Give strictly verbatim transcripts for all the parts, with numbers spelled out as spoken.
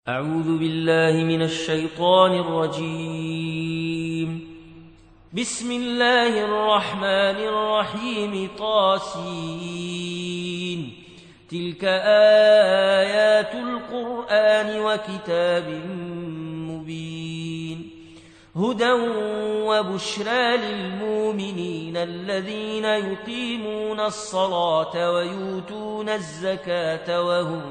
أعوذ بالله من الشيطان الرجيم. بسم الله الرحمن الرحيم. طاسين. تلك آيات القرآن وكتاب مبين. هدى وبشرى للمؤمنين الذين يقيمون الصلاة ويؤتون الزكاة وهم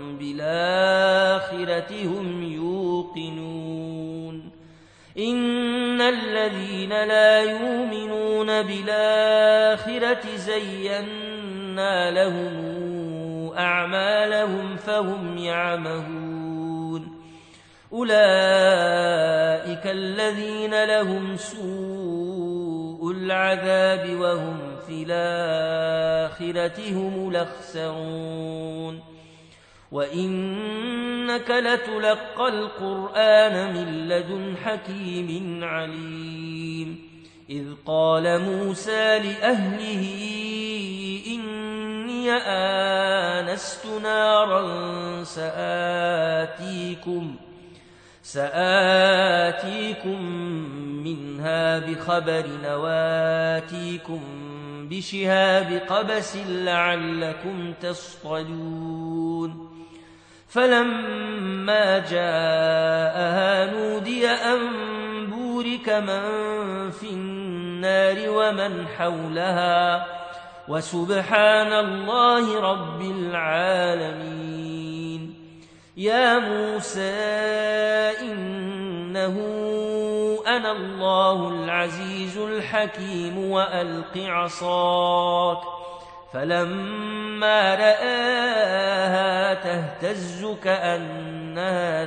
بالآخرة هم يوقنون. إن الذين لا يؤمنون بالآخرة زينا لهم أعمالهم فهم يعمهون. أولئك الذين لهم سوء العذاب وهم في الآخرة هم الأخسرون. وإنك لتلقى القرآن من لدن حكيم عليم. إذ قال موسى لأهله إني آنست نارا سآتيكم سآتيكم منها بخبر وآتيكم بشهاب قبس لعلكم تصطلون. فلما جاءها نودي أن بورك من في النار ومن حولها وسبحان الله رب العالمين. يا موسى إنه أنا الله العزيز الحكيم وألق عصاك. فلما رآها تهتز كأنها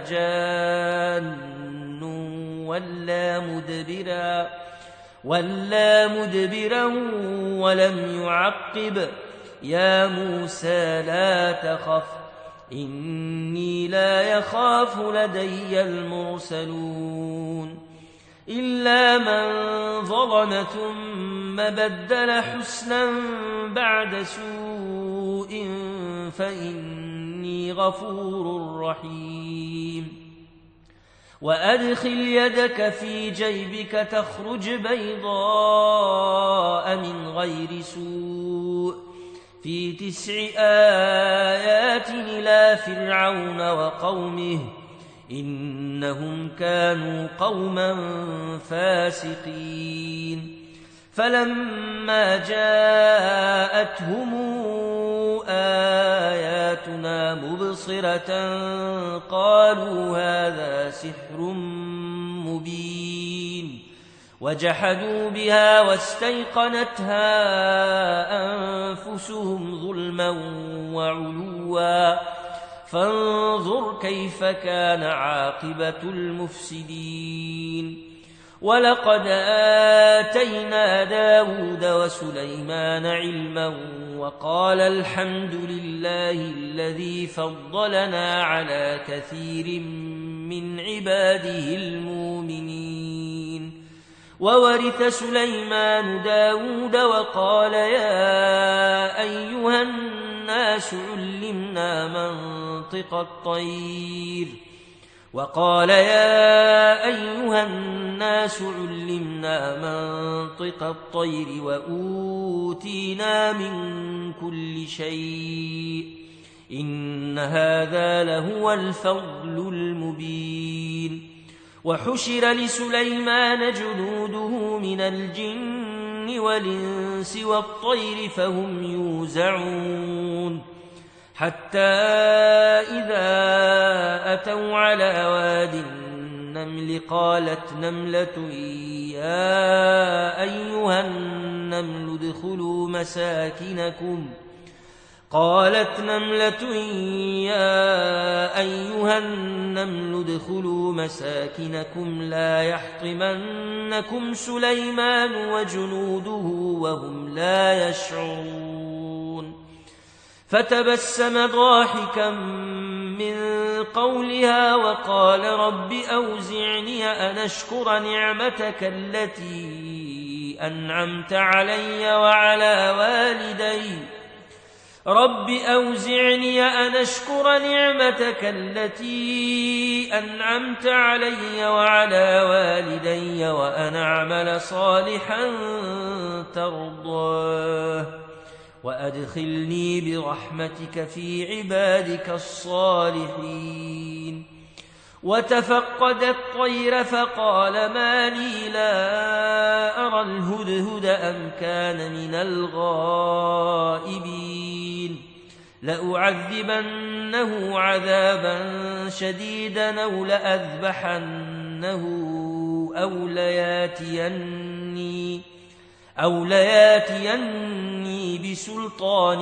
جان ولا مدبرا ولا مدبرا ولم يعقب. يا موسى لا تخف إني لا يخاف لدي المرسلون. إلا من ظلم ثم بدل حسنا بعد سوء فإني غفور رحيم. وأدخل يدك في جيبك تخرج بيضاء من غير سوء في تسع آيات إلى فرعون وقومه إنهم كانوا قوما فاسقين. فلما جاءتهم آياتنا مبصرة قالوا هذا سحر مبين. وجحدوا بها واستيقنتها أنفسهم ظلما وعلوا فانظر كيف كان عاقبة المفسدين. ولقد آتينا داود وسليمان علما وقال الحمد لله الذي فضلنا على كثير من عباده المؤمنين. وورث سليمان داود وقال يا أيها الناس علمنا منطق الطير وقال يا أيها الناس علمنا منطق الطير وأوتينا من كل شيء إن هذا لهو الفضل المبين. وحشر لسليمان جنوده من الجن والإنس والطير فهم يوزعون. حتى إذا أتوا على واد النمل قالت نملة يا أيها النمل ادخلوا مساكنكم قالت نملة يا أيها النمل ادخلوا مساكنكم لا يحطمنكم سليمان وجنوده وهم لا يشعرون. فتبسم ضاحكا من قولها وقال رب أوزعني أن أشكر نعمتك التي أنعمت علي وعلى والدي رب أوزعني أن أشكر نعمتك التي أنعمت علي وعلى والدي وأن أعمل صالحا ترضاه وأدخلني برحمتك في عبادك الصالحين. وتفقد الطير فقال ما لي لا أرى الهدهد أم كان من الغائبين لأعذبنه عذابا شديدا أو لأذبحنه أو لياتيني أو لياتيني بسلطان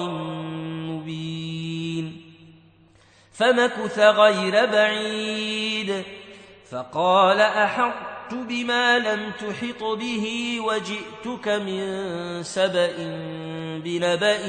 مبين. فمكث غير بعيد فقال أحطت بما لم تحط به وجئتك من سبأ بنبأ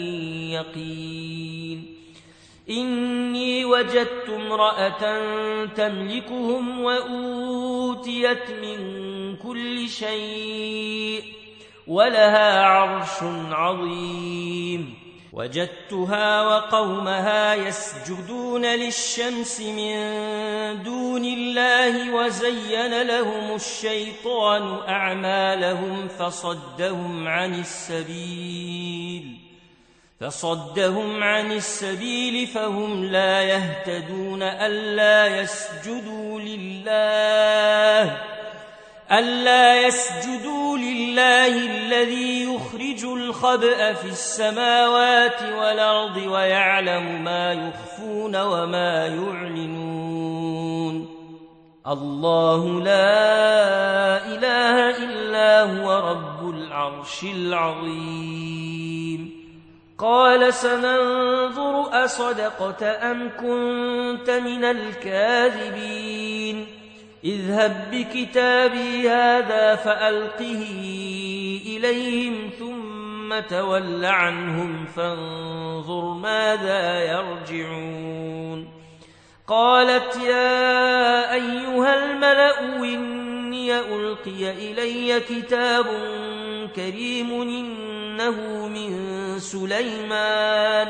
يقين. إني وجدت امرأة تملكهم وأوتيت من كل شيء ولها عرش عظيم. وجدتها وقومها يسجدون للشمس من دون الله وزين لهم الشيطان أعمالهم فصدهم عن السبيل فصدهم عن السبيل فهم لا يهتدون. ألا يسجدوا لله ألا يسجدوا لله الذي يخرج الخبأ في السماوات والأرض ويعلم ما يخفون وما يعلنون. الله لا إله إلا هو رب العرش العظيم. قال سننظر أصدقت أم كنت من الكاذبين. اذهب بكتابي هذا فألقه إليهم ثم تول عنهم فانظر ماذا يرجعون. قالت يا أيها الملأ إني ألقي إلي كتاب كريم إنه من سليمان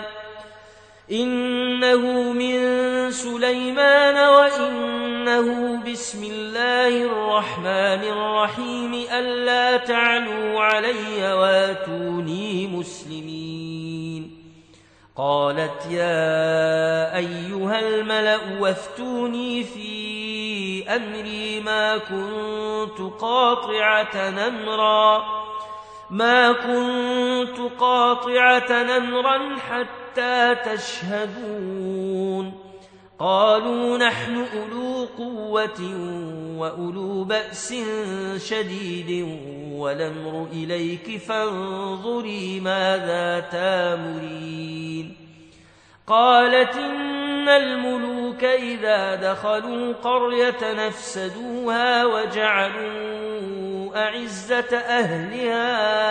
إنه من سليمان وإنه بسم الله الرحمن الرحيم ألا تعلوا علي واتوني مسلمين. قالت يا أيها الملأ وافتوني في أمري ما كنت قاطعة أمرا ما كنت قاطعة أمرا حتى تشهدون. قالوا نحن أولو قوة وأولو بأس شديد والأمر إليك فانظري ماذا تامرين. قالت إن الملوك إذا دخلوا قرية نفسدوها وجعلوا أعزة أهلها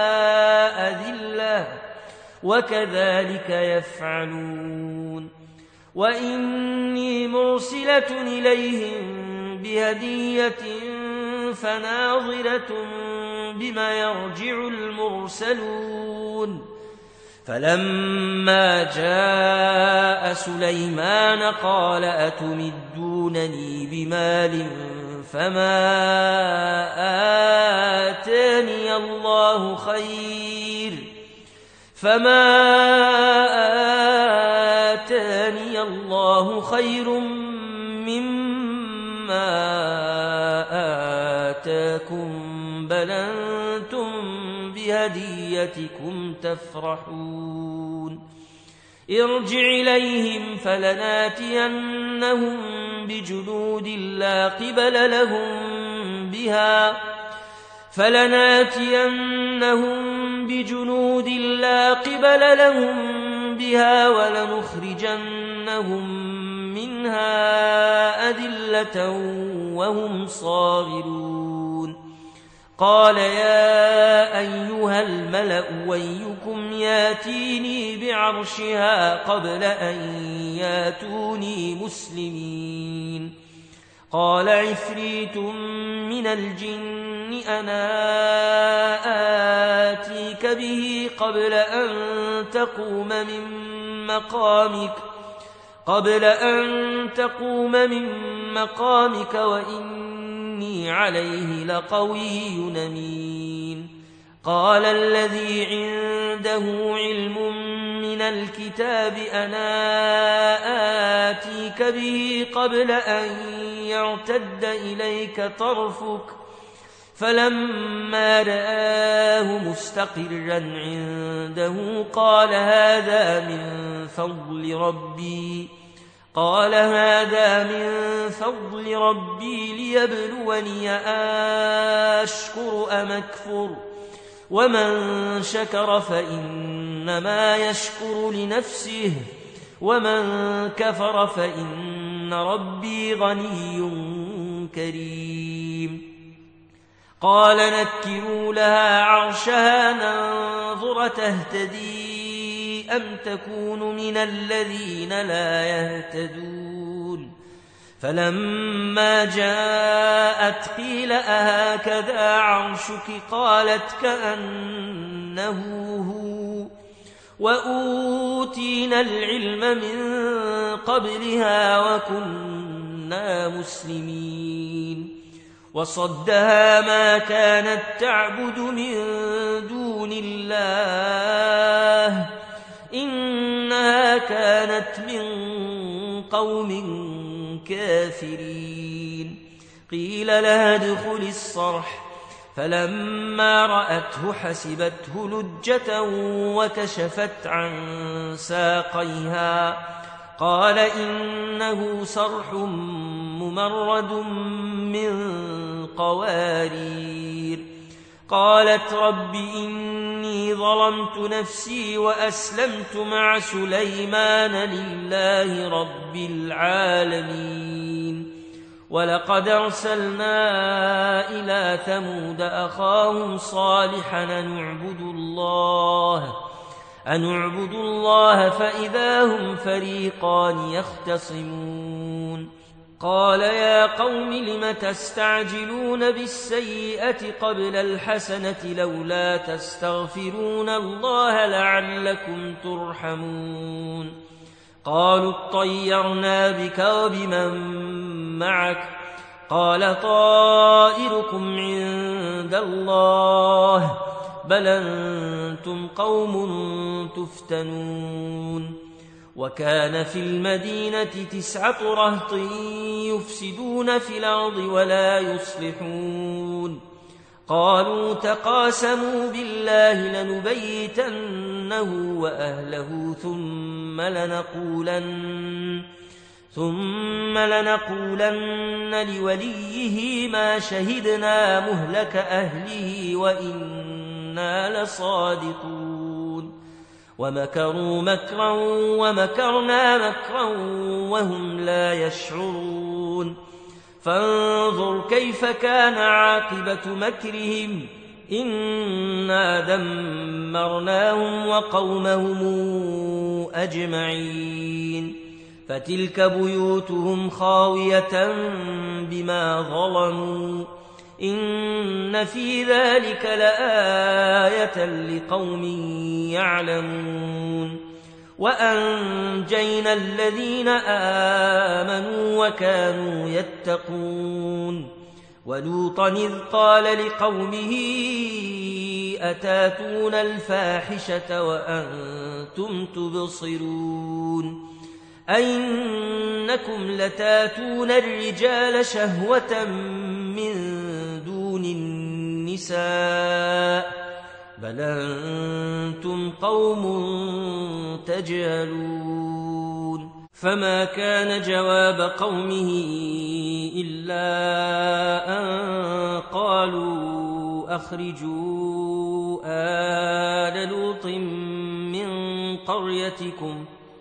أذلة وكذلك يفعلون. وإني مرسلة إليهم بهدية فناظرة بما يرجع المرسلون. فلما جاء سليمان قال أتمدونني بمال فما آتاني الله خير فما آتاني الله خير مما آتاكم بل أنتم بهديتكم تفرحون. ارجع إليهم فلناتينهم بجنود لا قبل لهم بها فلناتينهم بجنود لا قبل لهم بها ولنخرجنهم منها أذلة وهم صاغرون. قال يا أيها الملأ أيكم ياتيني بعرشها قبل أن ياتوني مسلمين. قال عفريت من الجن أنا آتيك به قبل أن تقوم من مقامك قبل أن تقوم من مقامك وإني عليه لقوي أمين. قال الذي عنده علم من الكتاب أنا آتيك به قبل أن يرتد إليك طرفك فلما رآه مستقرا عنده قال هذا من فضل ربي قال هذا من فضل ربي ليبلوني أشكر أم أكفر ومن شكر فإنما يشكر لنفسه ومن كفر فإن ربي غني كريم. قال نكروا لها عرشها ننظر تهتدي أم تكون من الذين لا يهتدون. فلما جاءت قيل أهكذا عرشك قالت كأنه هو وأوتينا العلم من قبلها وكنا مسلمين. وصدها ما كانت تعبد من دون الله إنها كانت من قوم كافرين. قيل لها ادخل الصرح فلما رأته حسبته لجة وكشفت عن ساقيها قال إنه صرح ممرد من قوارير. قالت رب إني ظلمت نفسي وأسلمت مع سليمان لله رب العالمين. ولقد أرسلنا إلى ثمود أخاهم صالحا أن اعبدوا الله أن اعبدوا الله فإذا هم فريقان يختصمون. قال يا قوم لم تستعجلون بالسيئة قبل الحسنة لولا تستغفرون الله لعلكم ترحمون. قالوا اطيرنا بك وبمن معك قال طائركم عند الله بل أنتم قوم تفتنون. وكان في المدينة تسعة رهط يفسدون في الأرض ولا يصلحون. قالوا تقاسموا بالله لنبيتنه وأهله ثم لنقولن ثم لنقولن لوليه ما شهدنا مهلك أهله وإنا لصادقون. ومكروا مكرا ومكرنا مكرا وهم لا يشعرون. فانظر كيف كان عاقبة مكرهم إنا دمرناهم وقومهم أجمعين. فتلك بيوتهم خاوية بما ظلموا إن في ذلك لآية لقوم يعلمون. وأنجينا الذين آمنوا وكانوا يتقون. ولوطا إذ قال لقومه أتاتون الفاحشة وأنتم تبصرون أئنكم لتاتون الرجال شهوة من دون النساء بل أنتم قوم تجهلون. فما كان جواب قومه إلا أن قالوا أخرجوا آل لوط من قريتكم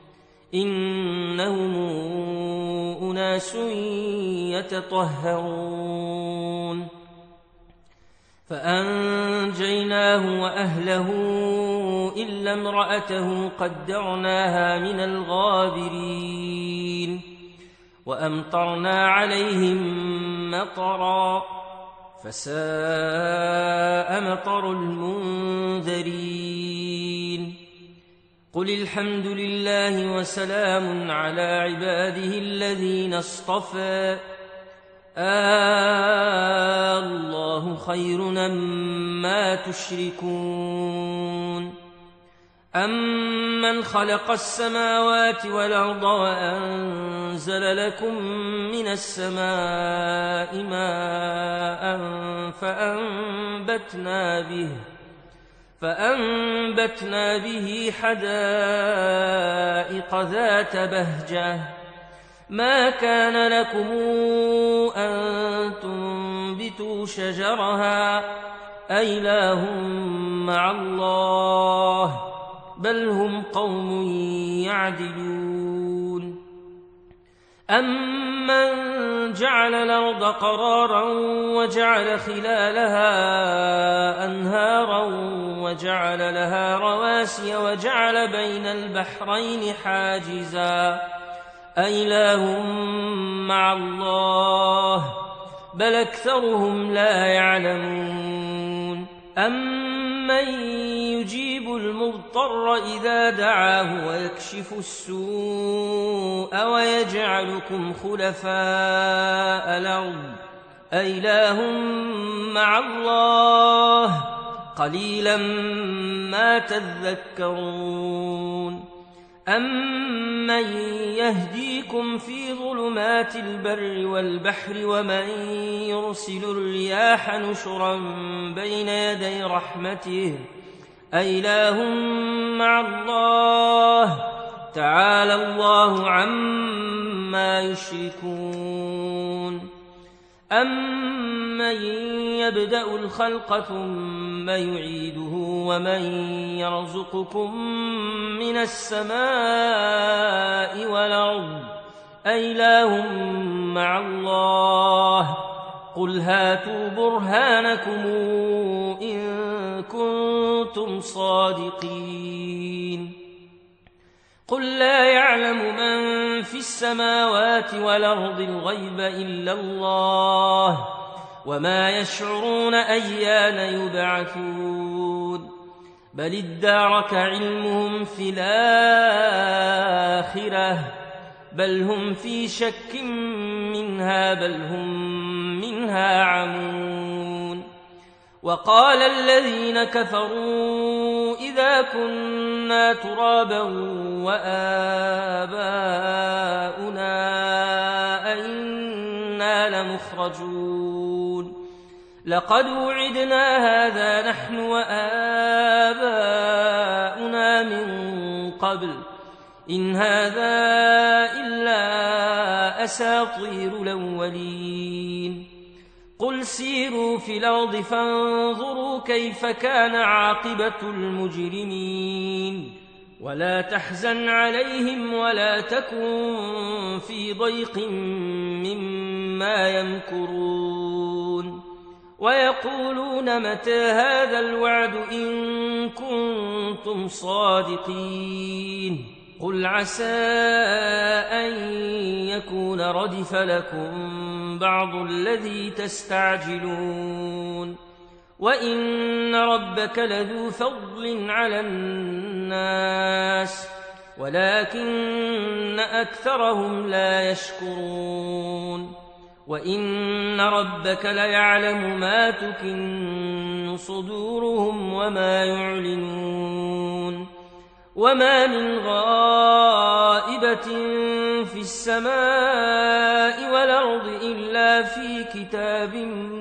إنهم أناس يتطهرون. فأنجيناه وأهله إلا امرأته قدرناها من الغابرين. وأمطرنا عليهم مطرا فساء مطر المنذرين قل الحمد لله وسلام على عباده الذين اصطفى آه الله خير أما تشركون أمن خلق السماوات والأرض وأنزل لكم من السماء ماء فأنبتنا به فأنبتنا به حدائق ذات بهجة ما كان لكم أن تنبتوا شجرها أإله مع الله بل هم قوم يعدلون أمن جعل الأرض قرارا وجعل خلالها أنهارا وجعل لها رواسي وجعل بين البحرين حاجزا أإله مع الله بل أكثرهم لا يعلمون أمن يجيب المضطر إذا دعاه ويكشف السوء ويجعلكم خلفاء الأرض أإله مع الله قليلا ما تذكرون أمن يهديكم في ظلمات البر والبحر ومن يرسل الرياح نشرا بين يدي رحمته أإله مع الله تعالى الله عما يشركون أمن يبدأ الخلق ثم يعيده ومن يرزقكم من السماء والأرض أإله مع الله قل هاتوا برهانكم إن كنتم صادقين قل لا يعلم من في السماوات والأرض الغيب إلا الله وما يشعرون أيان يبعثون بل ادارك علمهم في الآخرة بل هم في شك منها بل هم منها عمون وقال الذين كفروا إذا كنا ترابا وآباؤنا أئنا لمخرجون لقد وعدنا هذا نحن وآباؤنا من قبل إن هذا إلا أساطير الأولين قل سيروا في الأرض فانظروا كيف كان عاقبة المجرمين ولا تحزن عليهم ولا تكن في ضيق مما يمكرون ويقولون متى هذا الوعد إن كنتم صادقين قل عسى أن يكون ردف لكم بعض الذي تستعجلون وإن ربك لذو فضل على الناس ولكن أكثرهم لا يشكرون وإن ربك ليعلم ما تكن صدورهم وما يعلنون وما من غائبة في السماء والأرض إلا في كتاب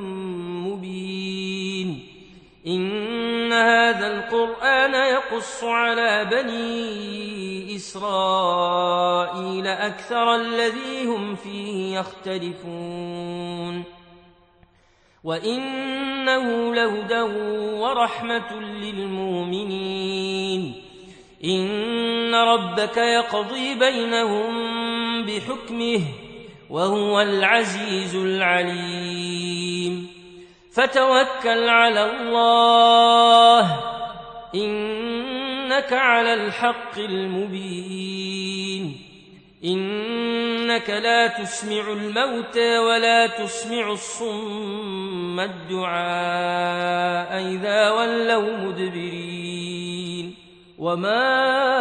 مبين إن هذا القرآن يقص على بني إسرائيل أكثر الذي هم فيه يختلفون وإنه لهدى ورحمة للمؤمنين إن ربك يقضي بينهم بحكمه وهو العزيز العليم فتوكل على الله إنك على الحق المبين إنك لا تسمع الموتى ولا تسمع الصم الدعاء إذا ولوا مدبرين وما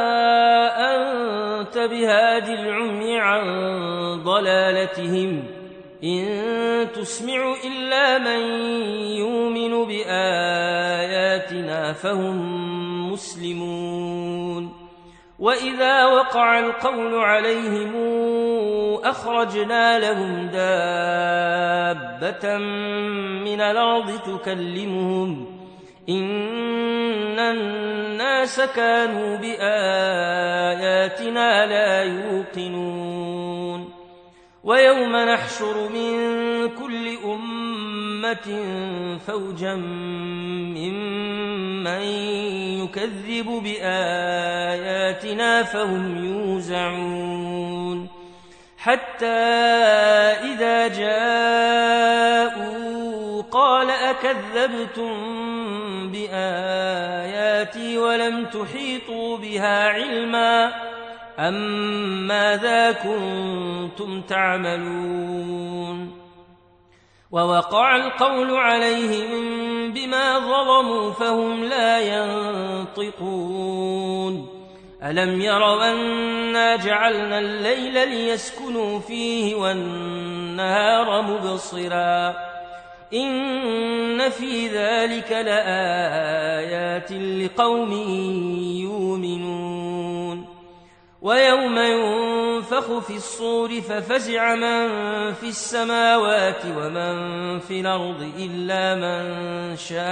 أنت بهاد العمي عن ضلالتهم إن تسمع إلا من يؤمن بآياتنا فهم مسلمون وإذا وقع القول عليهم أخرجنا لهم دابة من الأرض تكلمهم إن الناس كانوا بآياتنا لا يوقنون ويوم نحشر من كل أمة فوجا ممن يكذب بآياتنا فهم يوزعون حتى إذا جاءوا قال أكذبتم بآياتي ولم تحيطوا بها علما أم ماذا كنتم تعملون ووقع القول عليهم بما ظلموا فهم لا ينطقون ألم يروا أنا جعلنا الليل ليسكنوا فيه والنهار مبصرا إن في ذلك لآيات لقوم يؤمنون ويوم ينفخ في الصور ففزع من في السماوات ومن في الأرض إلا من شاء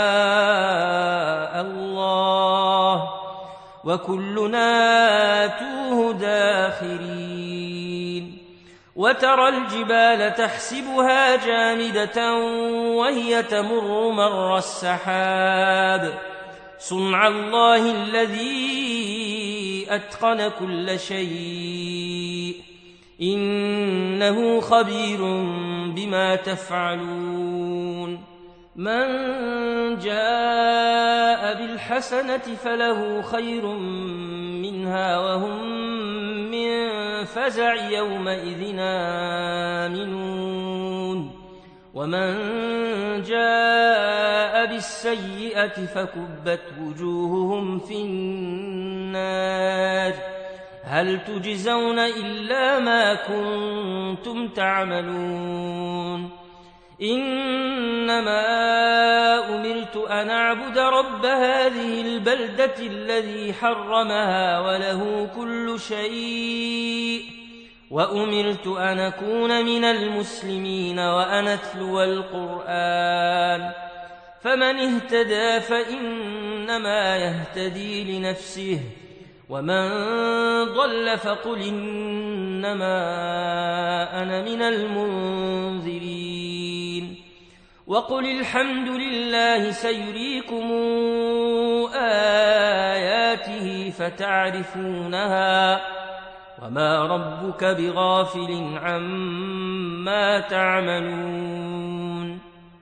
الله وكلنا آتوه داخرين وترى الجبال تحسبها جامدة وهي تمر مر السحاب صنع الله الذي أتقن كل شيء إنه خبير بما تفعلون من جاء بالحسنة فله خير منها وهم من فزع يومئذ آمنون ومن جاء بالسيئة فكبت وجوههم في النار هل تجزون إلا ما كنتم تعملون إنما أمرت أن أعبد رب هذه البلدة الذي حرمها وله كل شيء وأمرت أن أكون من المسلمين وأن أتلو القرآن فمن اهتدى فإنما يهتدي لنفسه ومن ضل فقل إنما أنا من المنذرين وقل الحمد لله سيريكم آياته فتعرفونها وما ربك بغافل عما تعملون